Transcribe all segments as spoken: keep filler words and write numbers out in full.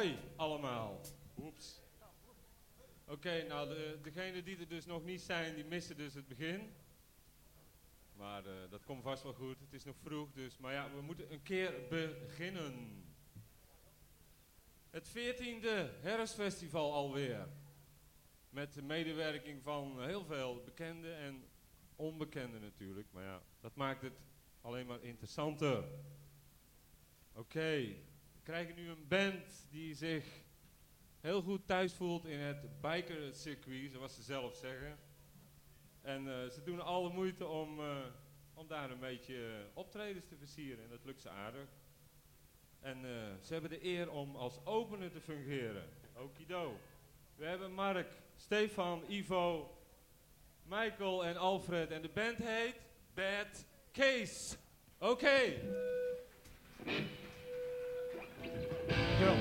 Hoi allemaal. Oeps. Oké, okay, nou de, degenen die er dus nog niet zijn, die missen dus het begin. Maar uh, dat komt vast wel goed, het is nog vroeg dus. Maar ja, we moeten een keer beginnen. Het veertiende herfstfestival alweer. Met de medewerking van heel veel bekenden en onbekenden natuurlijk. Maar ja, dat maakt het alleen maar interessanter. Oké, okay. We krijgen nu een band die zich heel goed thuis voelt in het bikercircuit, zoals ze zelf zeggen. En uh, ze doen alle moeite om, uh, om daar een beetje uh, optredens te versieren. En dat lukt ze aardig. En uh, ze hebben de eer om als opener te fungeren. Okido. We hebben Mark, Stefan, Ivo, Michael en Alfred. En de band heet Bad Case. Oké. Okay. Go.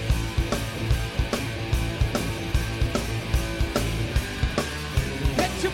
Get your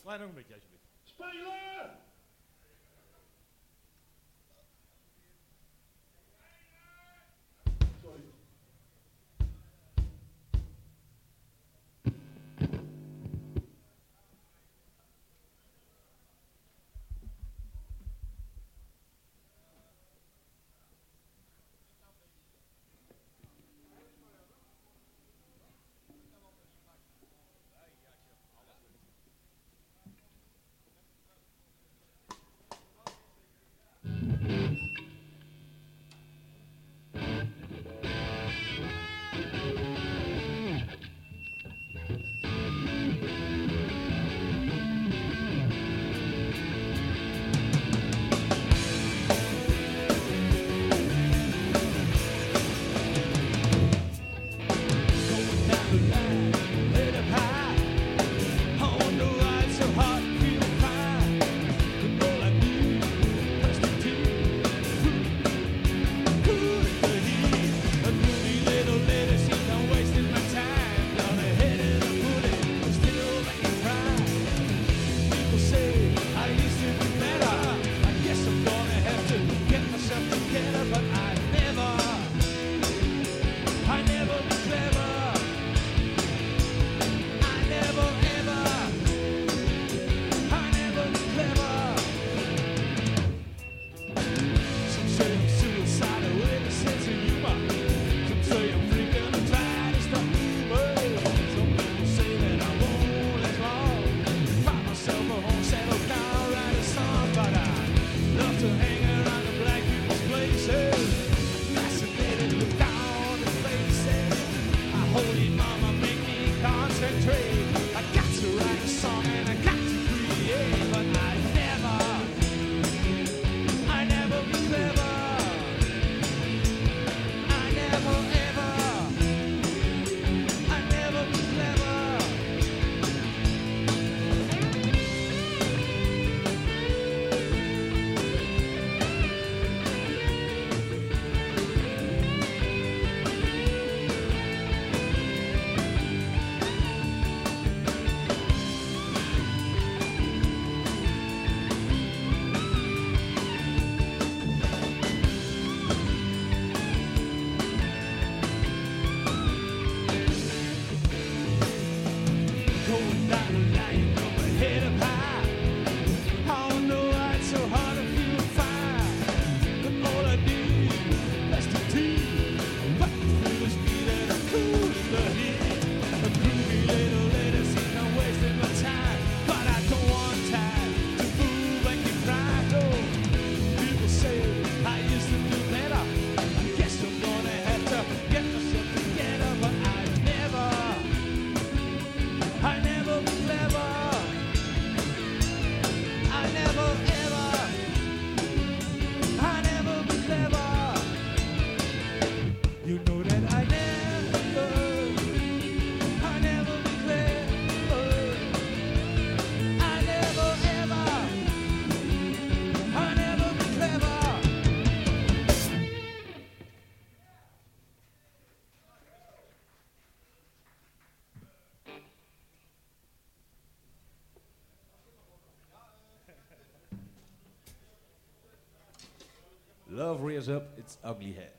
Klein nog een beetje, alsjeblieft. Spelen! Sorry. Love rears up its ugly head.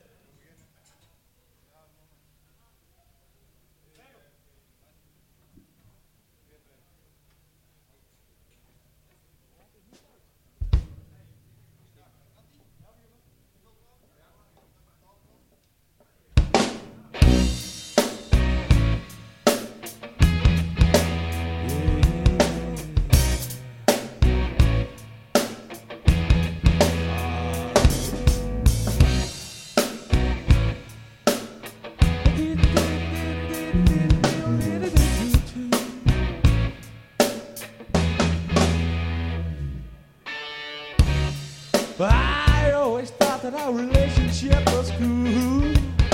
I always thought that our relationship was cool.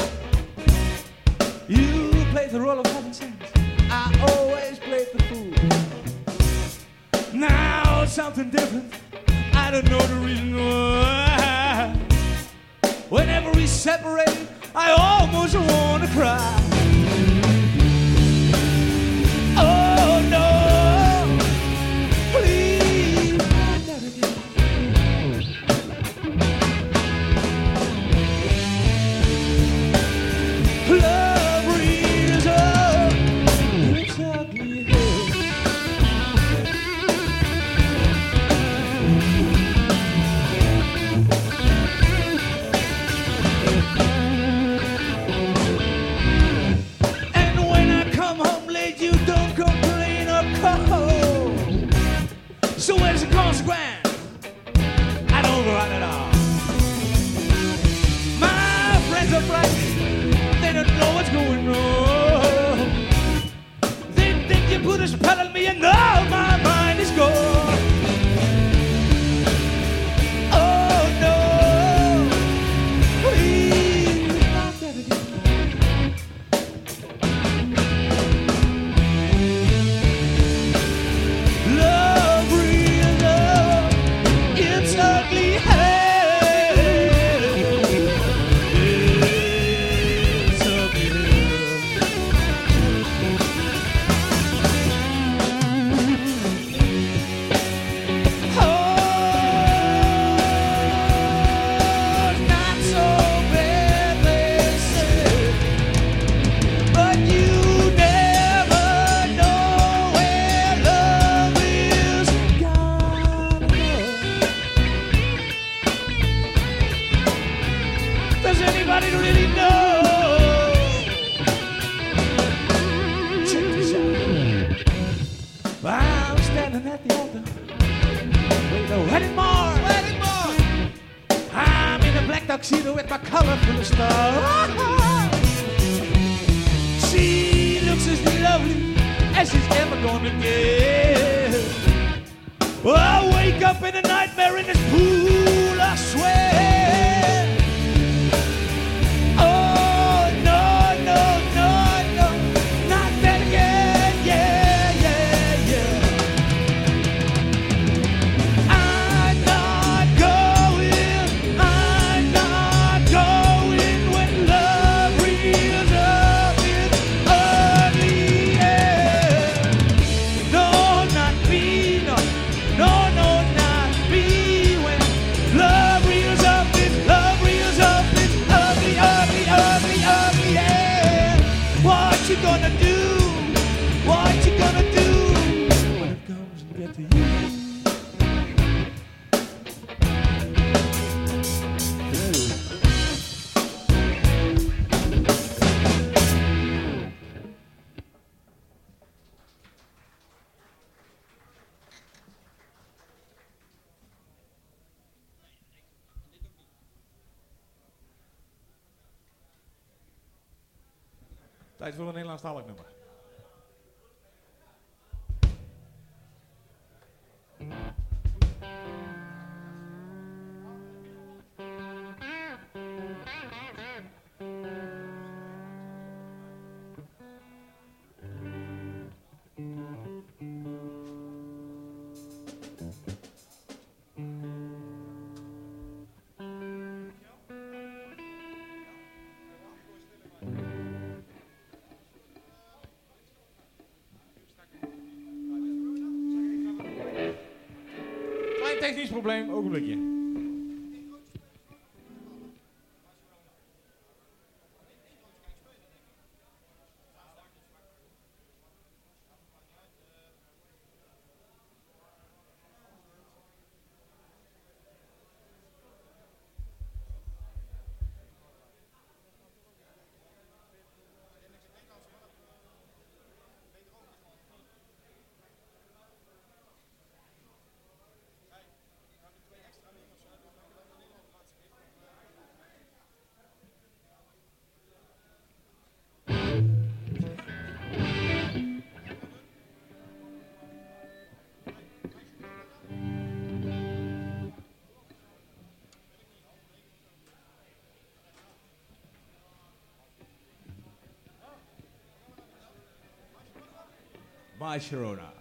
You played the role of having sense, I always played the fool. Now it's something different, I don't know the reason why. Whenever we separate, I almost wanna cry. Oh no, just right. They don't know what's going on. They think you put a spell on me and now my mind is gone. Oh no, please not that again. Love, real love, it's ugly hell. It's ugly hell. Oh, not so bad, they say, but you never know where love is gonna go. Does anybody really know? Check this out. I'm standing at the altar with a wedding mark. Wedding mark. I'm in a black tuxedo with my colorful star. She looks as lovely as she's ever gonna get. Well, I wake up in a nightmare in this pool, I swear. Oh, no, no, no, no, not that again, yeah, yeah, yeah. I'm not going, I'm not going when love reels up its ugly head. No, not me, no, no, no, not me. When love reels up its, love reels up its ugly, ugly, ugly, ugly head. What you gonna do? What you gonna do when it comes and gets to you? Tijd voor een Nederlandstalig nummer. Klein technisch probleem, ogenblikje. My Sharona.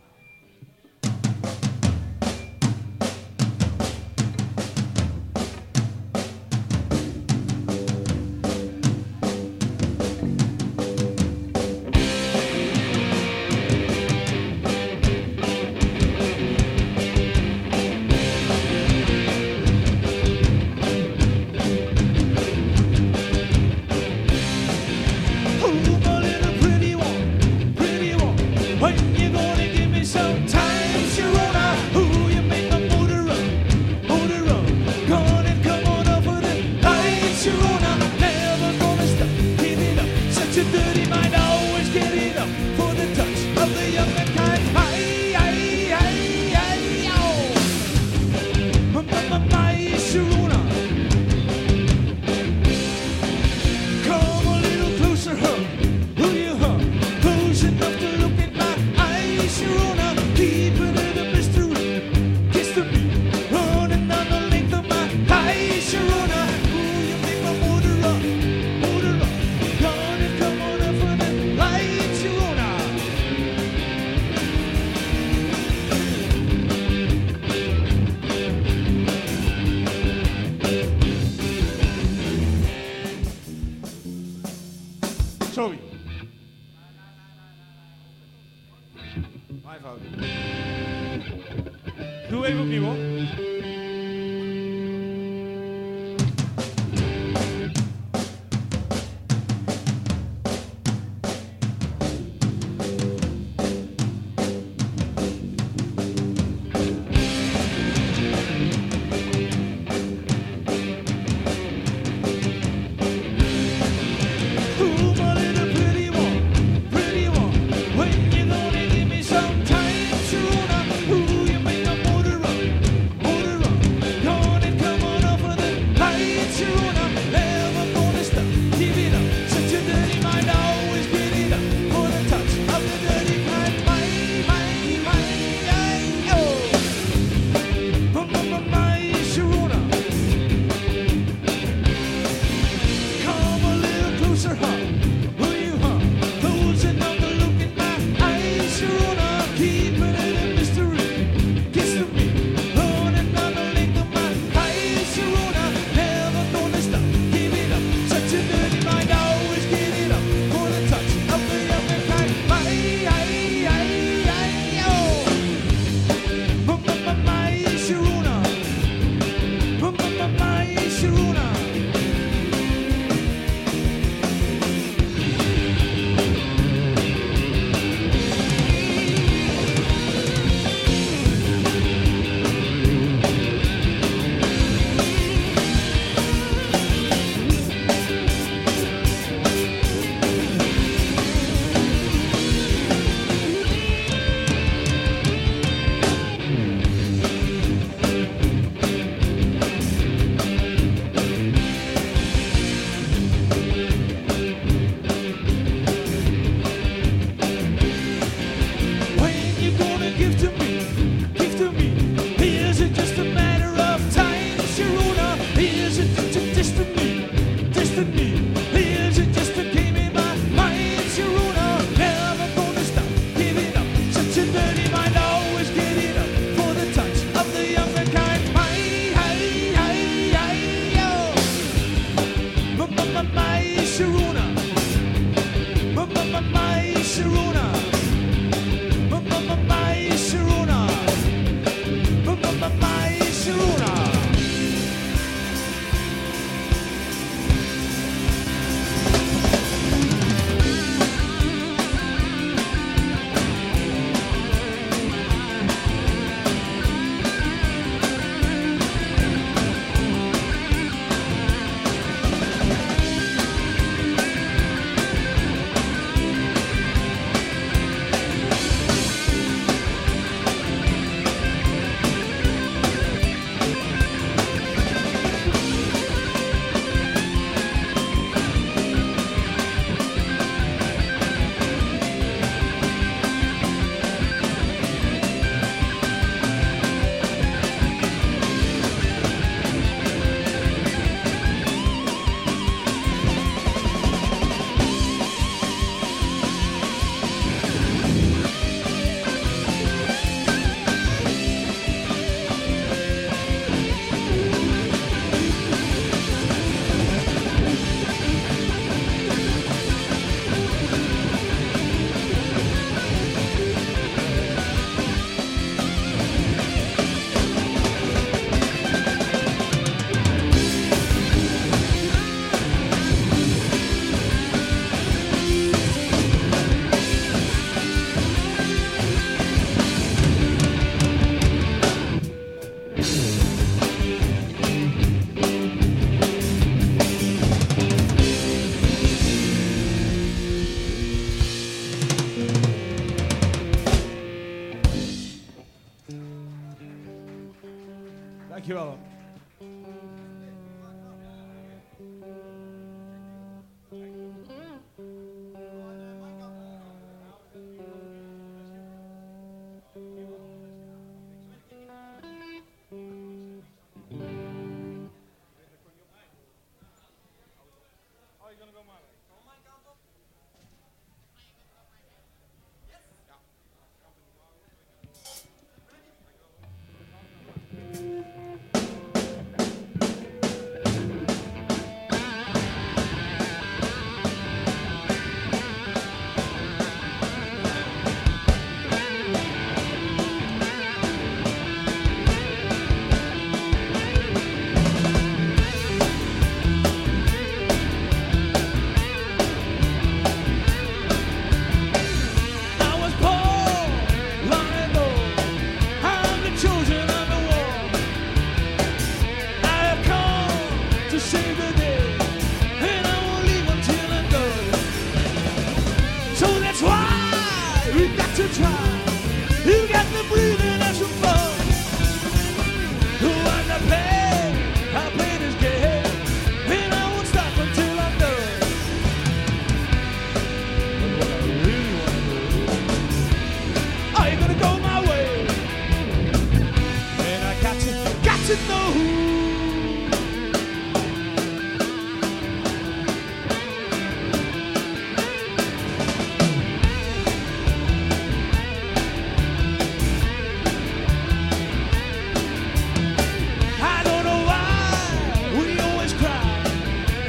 sorry. Blijf houden. Doe even opnieuw hoor. When you gonna give me some time sooner? Ooh, you make my motor run, motor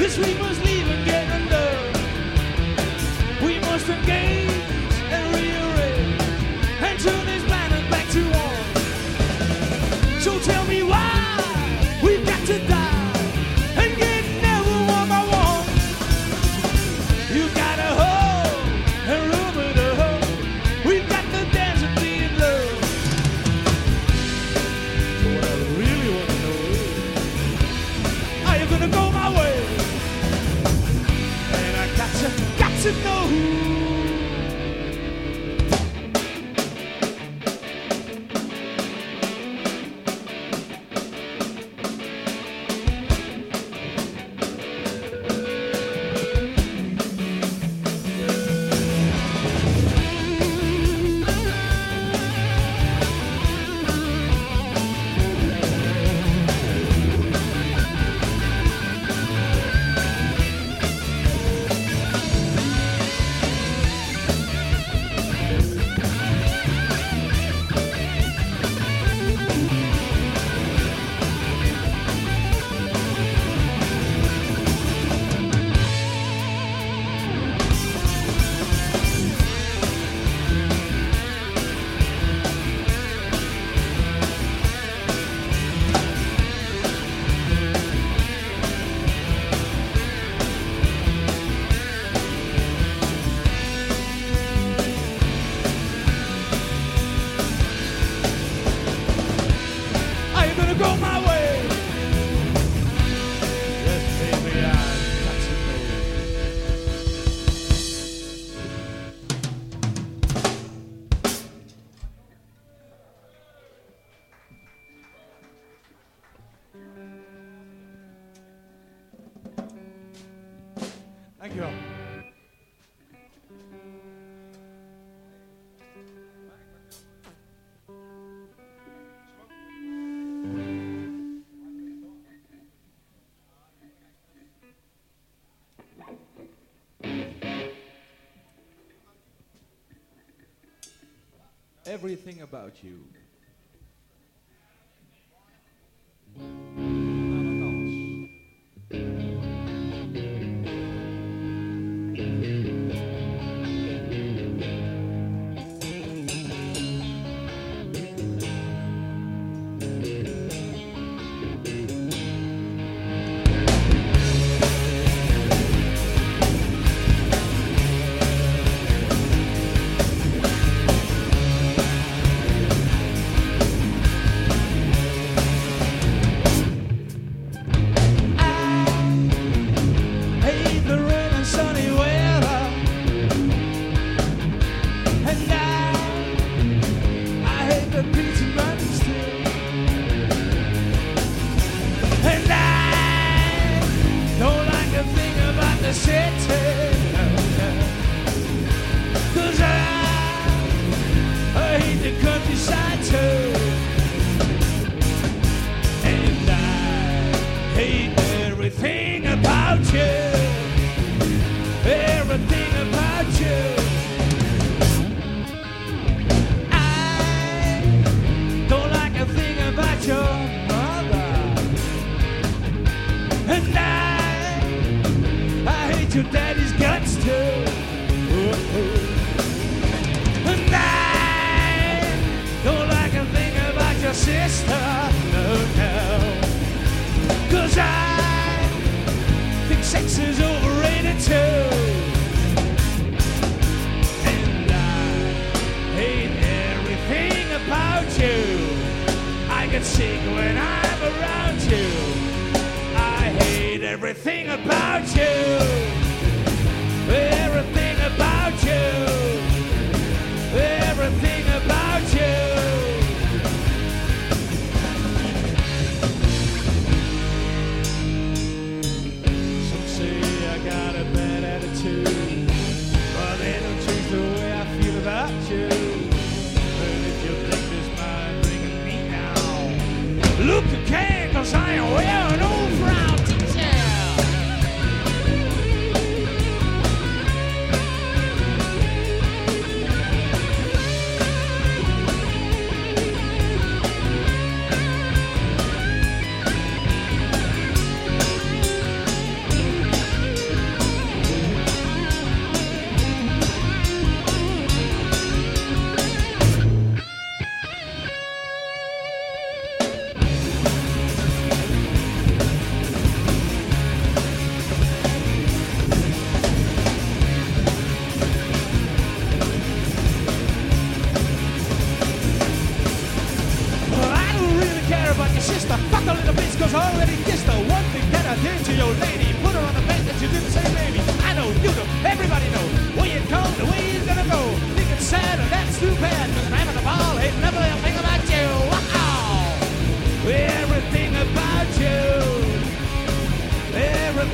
Yes, we must leave and get under. We must engage and rearrange and turn this planet back to one. So tell me why we've got to die and get never one by one. You gotta hold and rub it up. We've got to dance and be in love. So what I really want to know is, are you gonna go my way? And I got to, got to know. Go my way. Yes, baby, I got to know. Thank you all. Everything about you.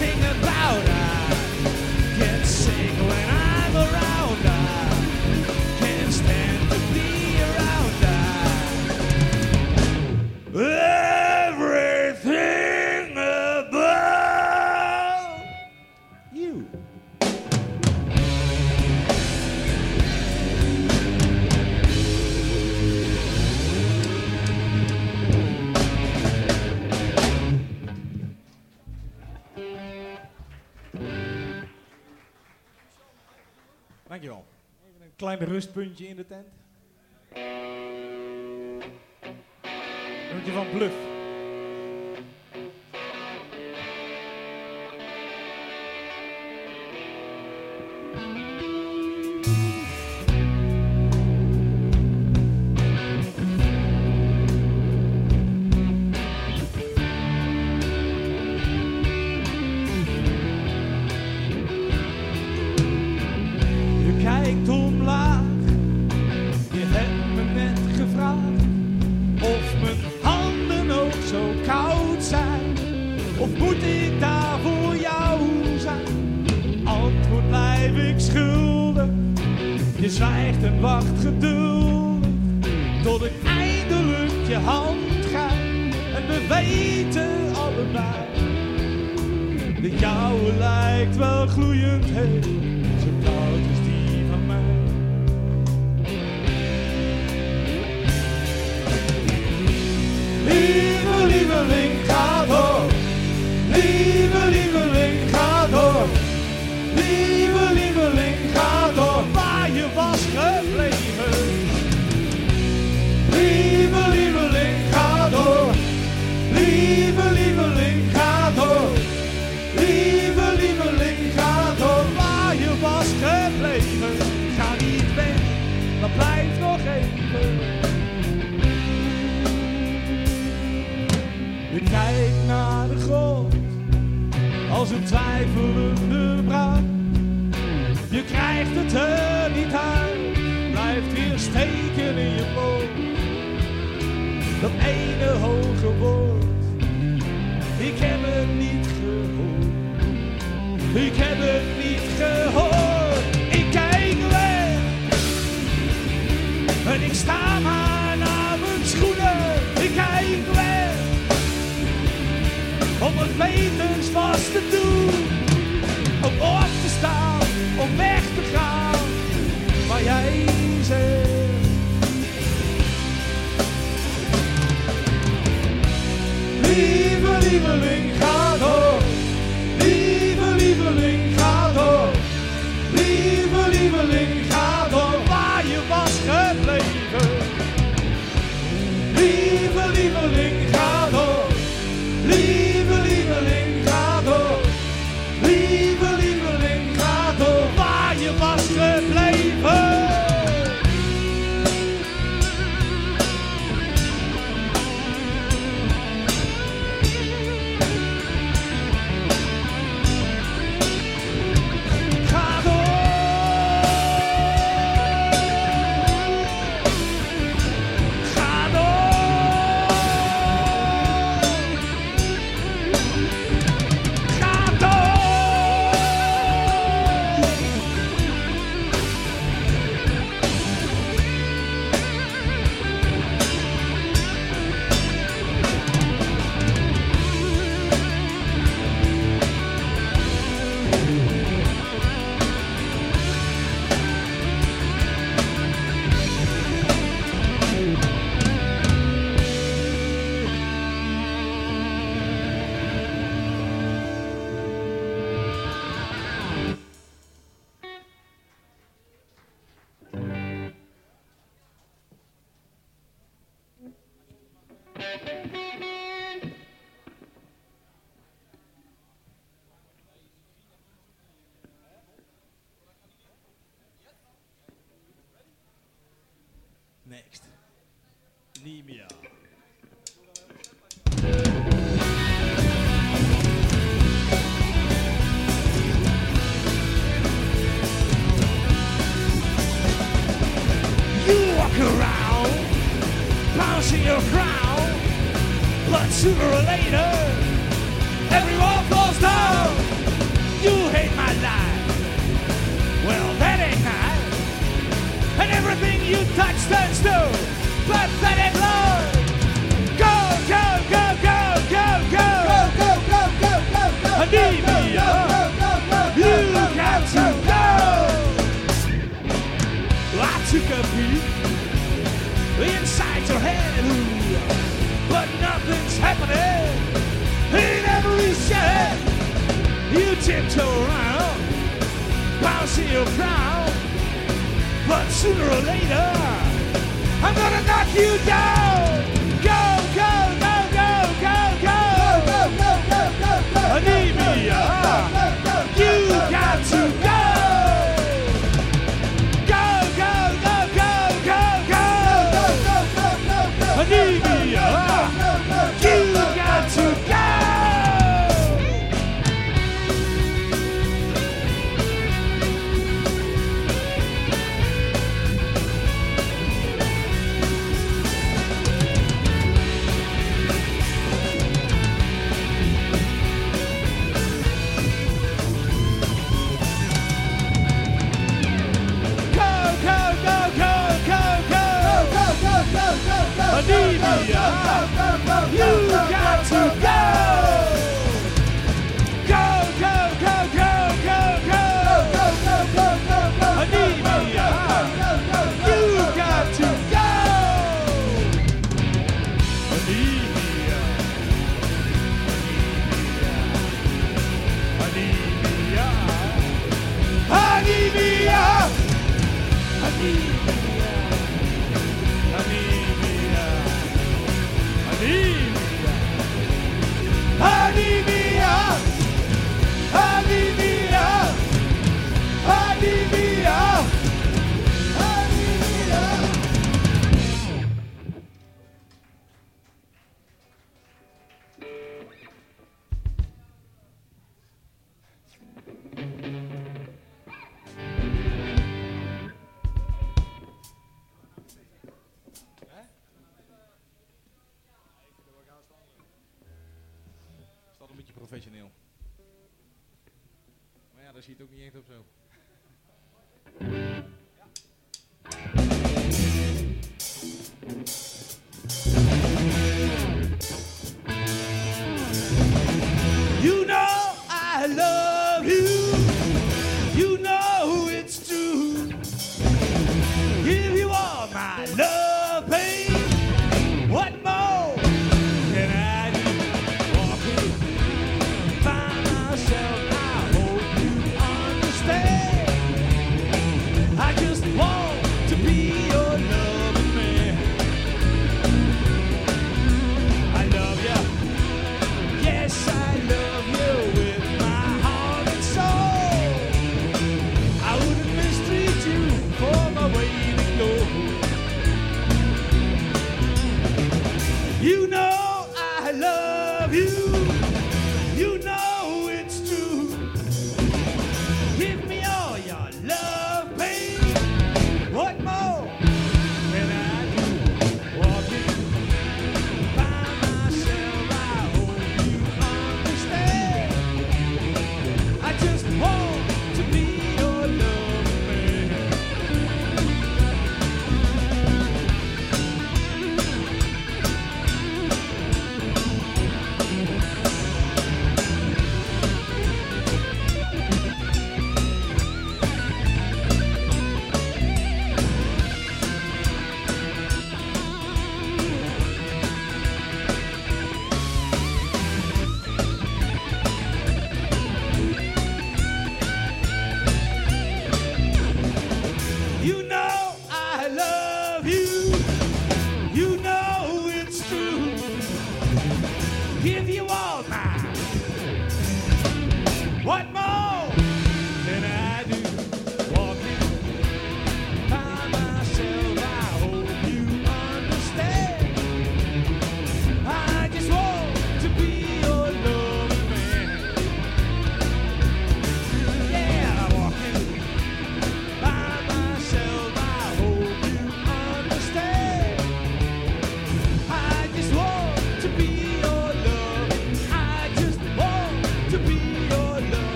everything about her. Get sick when I'm around her. Can't stand to be around her. Everything about you. Dankjewel. Even een klein rustpuntje in de tent. Puntje van Bluff. Je kijkt omlaag, je hebt me net gevraagd of mijn handen ook zo koud zijn. Of moet ik daar voor jou zijn? Antwoord blijf ik schuldig. Je zwijgt en wacht geduldig tot ik eindelijk je hand grijp. En we weten allebei, de jouwe lijkt wel gloeiend heet, zo koud als die van mij. Lieve lieveling, ga door. Lieve lieveling, ga door. Lieve lieveling, ga door. Waar je was gebleven. Lieve lieveling, ga door. Lieve lieveling, ga door. Lieve lieveling, ga door. Waar je was gebleven. Ga niet weg, maar blijf nog even. Je kijkt naar de grond als een twijfelende bruid. Je krijgt het er niet uit, blijft weer steken in je mond. Dat ene hoge woord, ik heb het niet gehoord. Ik heb het niet gehoord. Ik kijk weg en ik sta maar naar mijn schoenen. Ik kijk weg om het wetensvast te doen, om op te staan, om weg te gaan, waar jij zegt. Lieve lieveling, ga door. Lieve lieveling, ga door. Lieve lieveling, ga door. Waar je was gebleven. Lieve lieveling, ga door. Lieve lieveling, ga door. Lieve lieveling, ga door. Waar je was gebleven. Ga door. Ga door. Ga door. Next. Nemia. You walk around, bouncing your crown, but sooner or later, everyone falls down. stand still, pathetic love. Go, go, go, go, go, go. Go, go, go, go, go, go. Anemia. You got to go. I took a peek inside your head, ooh, but nothing's happening in every shed. You tiptoe around, bouncing your crown, but sooner or later, I'm gonna knock you down. Go, go, go, go, go, go. Go, go, go, go, go. Anemia. You got to go. Go, go, go, go, go, go. Anemia. You got to go. Anemia, you got to go. Go, go, go, go, go, go. Anemia, you got to go. Anemia, anemia, anemia, anemia, anemia. Anemia, anemia, anemia, anemia. Een beetje professioneel. Maar ja, dat ziet het ook niet echt op zo. You know I love you. You know it's true. Give you all my love, babe. What more can I do? Walking by myself, I hope you understand.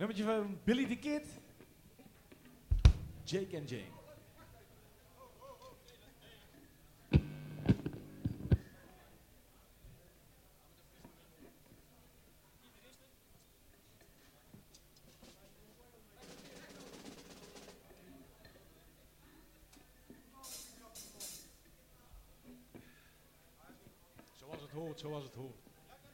Nummertje van Billy the Kid. Jake and Jane. Zoals het hoort, zoals het hoort.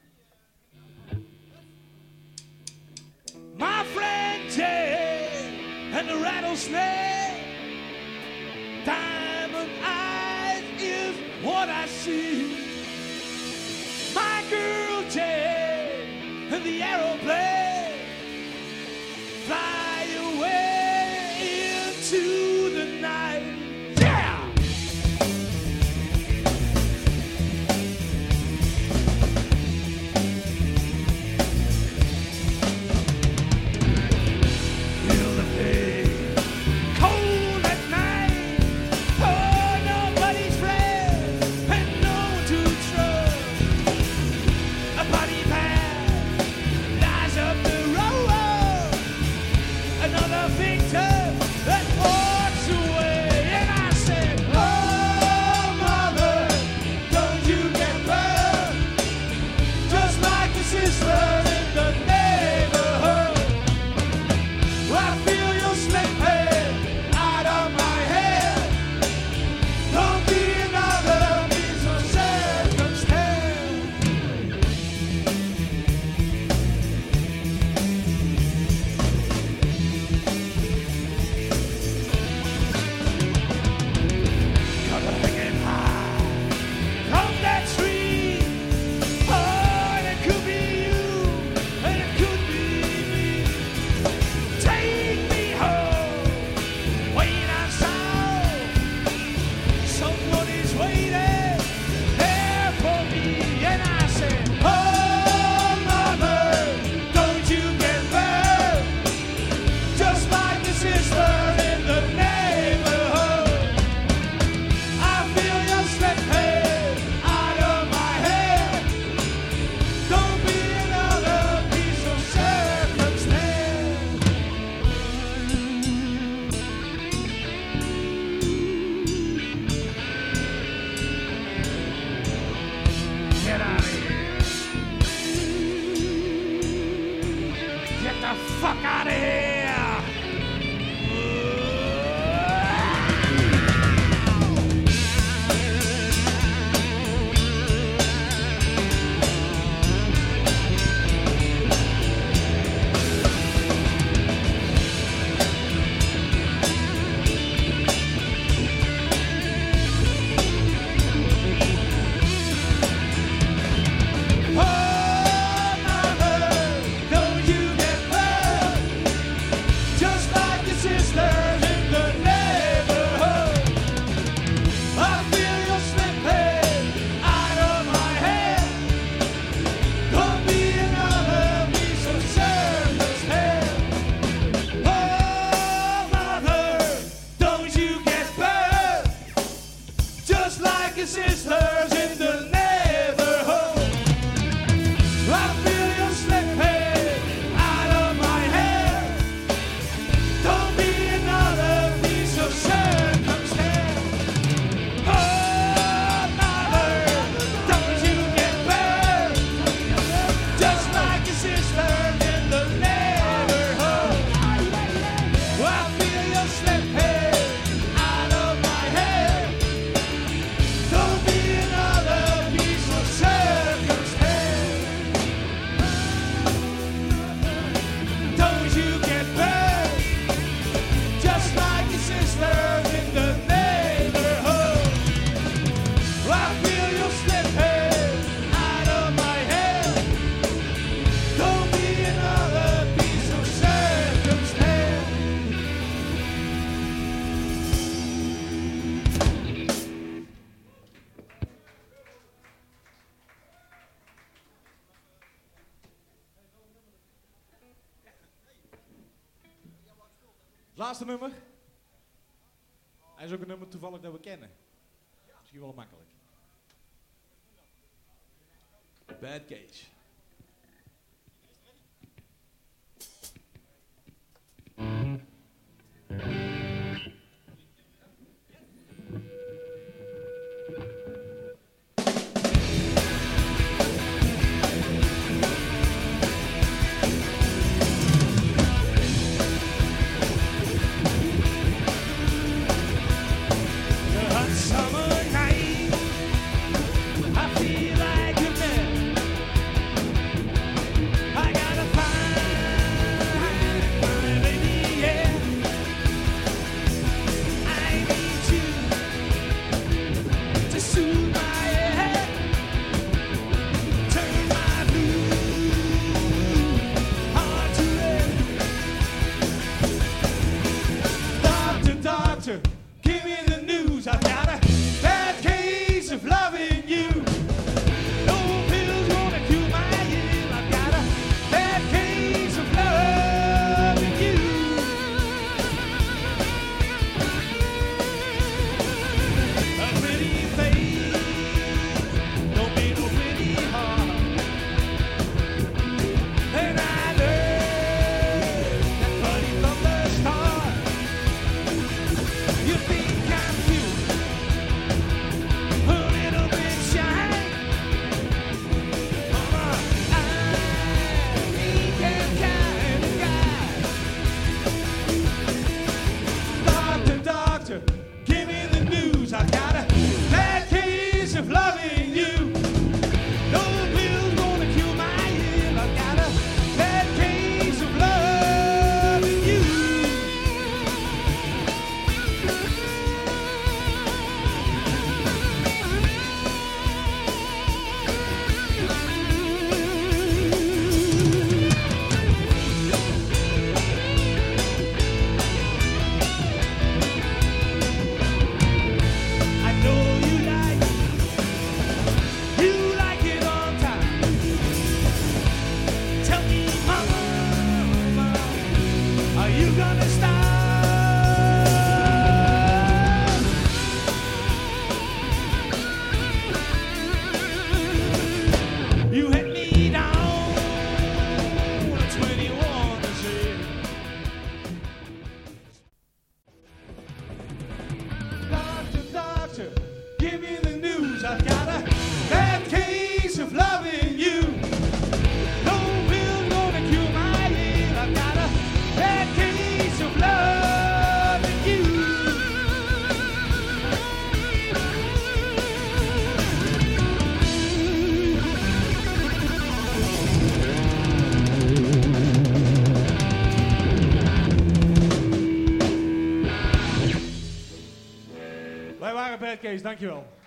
My friend Jay and the rattlesnake, diamond eyes is what I see. My girl Jay and the aeroplane fly away into the night. Yeah! Cold at night, oh, nobody's friend, and no one to trust. A body path lies up the road, another victim that walks away. And I said, oh, mother, don't you get burned, just like the sister in the neighborhood. I feel you slipping out of my head. Don't be another piece of circumstance. Gotta hang it high from that tree. Oh, and it could be you, and it could be me. Take me home, wait outside. Someone is waiting there for me. And I said, oh, mother, don't you get burned, just like the sister in the neighborhood. I feel you slipping out of my head. Don't be another piece of circumstance. Get out of here. Get the fuck out of here. Oh, mother, don't you get burned, just like the sisters in the neighborhood. I feel you slipping out of my head. Don't be another piece of circumstance. Oh, mother, don't you get burned, just like your sisters in the neighborhood. I feel you slipping out of my head. Don't be another piece of circumstance. Oh, mother, don't you get burned, just like your sisters in the neighborhood. I feel you slipping out of my head. Don't be another piece of circumstance. Don't you get burned, just like your sisters in the neighborhood. I feel you slipping out of my head. Don't be another piece of circumstance. Het laatste nummer. Hij is ook een nummer toevallig dat we kennen. Misschien wel makkelijk. Bad Cage. Kees, dankjewel.